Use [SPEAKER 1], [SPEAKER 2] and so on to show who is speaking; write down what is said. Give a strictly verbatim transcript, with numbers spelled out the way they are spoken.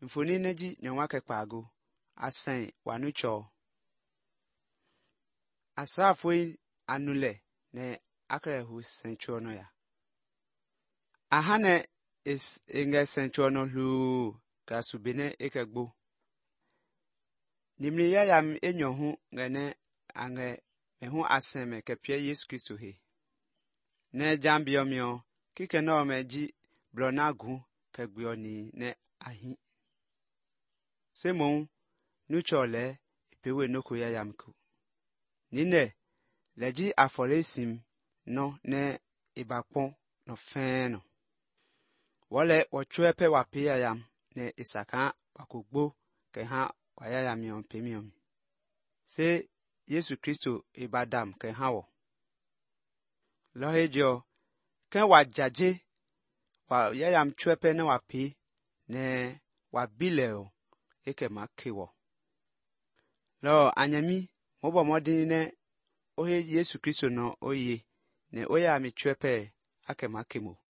[SPEAKER 1] Mfoni neji nyanwake kpago asen wanucho. Asrafo anule ne akrehu senchuono ya. Ahane is inge senchuono lu kasubene ekegbo. Nimri ya yam enyohu ngene ange mehu aseme kepye Yesu Kristo he. Ne jambiomio kike no meji blonagu kegbioni ne ahi. Semon nuchole ipewe noko ya yamku. Nine leji aforesim no ne ibakpon no feno. Wale wachuepe wapia yam ne isaka wakugbo ke ha waya yamion pemion. Se Yesu Kristo ibadam ke hawo. Lohejo ken wajaje wa yayam chuepe ne wapi ne wabileo eke makewo. Lo anyami mobo modini ne ohe Yesu Kristo no oye ne oya mi chuepe ake makemo.